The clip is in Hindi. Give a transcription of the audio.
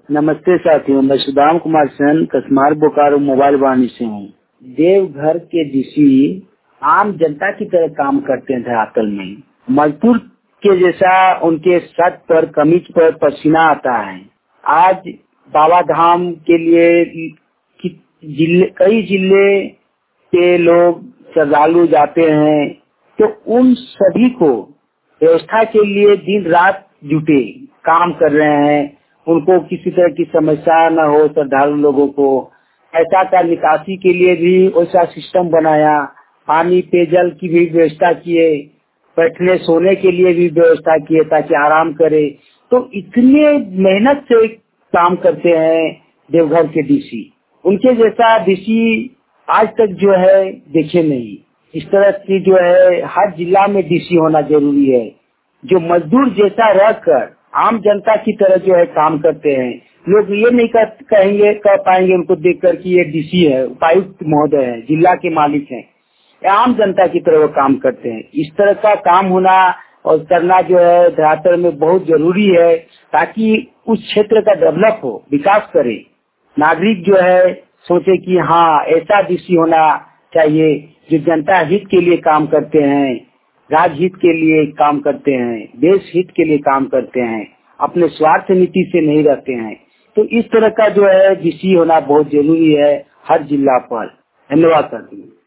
नमस्ते साथियों, मैं सुदाम कुमार सेन कसमार बोकारो मोबाइल वाणी से हूँ। देवघर के डीसी आम जनता की तरह काम करते हैं धरातल में। मजदूर के जैसा उनके शर्ट पर कमीज पर पसीना आता है। आज बाबा धाम के लिए कई जिले के लोग श्रद्धालु जाते हैं, तो उन सभी को व्यवस्था के लिए दिन रात जुटे काम कर रहे हैं। उनको किसी तरह की समस्या न हो, श्रद्धालु लोगों को ऐसा का निकासी के लिए भी वैसा सिस्टम बनाया, पानी पेयजल की भी व्यवस्था किए, बैठने सोने के लिए भी व्यवस्था किए ताकि आराम करे। तो इतने मेहनत से काम करते हैं देवघर के डीसी। उनके जैसा डीसी आज तक जो है देखे नहीं। इस तरह की जो है हर जिला में डीसी होना जरूरी है, जो मजदूर जैसा रहकर आम जनता की तरह जो है काम करते हैं। लोग ये नहीं कह पाएंगे उनको देखकर कि ये डीसी है, उपायुक्त महोदय है, जिला के मालिक हैं। आम जनता की तरह वो काम करते हैं। इस तरह का काम होना और करना जो है धरातल में बहुत जरूरी है, ताकि उस क्षेत्र का डेवलप हो, विकास करे। नागरिक जो है सोचे कि हाँ ऐसा डीसी होना चाहिए जो जनता हित के लिए काम करते हैं, राज्य हित के लिए काम करते हैं, देश हित के लिए काम करते हैं, अपने स्वार्थ नीति से नहीं रहते हैं। तो इस तरह का जो है डीसी होना बहुत जरूरी है हर जिला पर। धन्यवाद सर।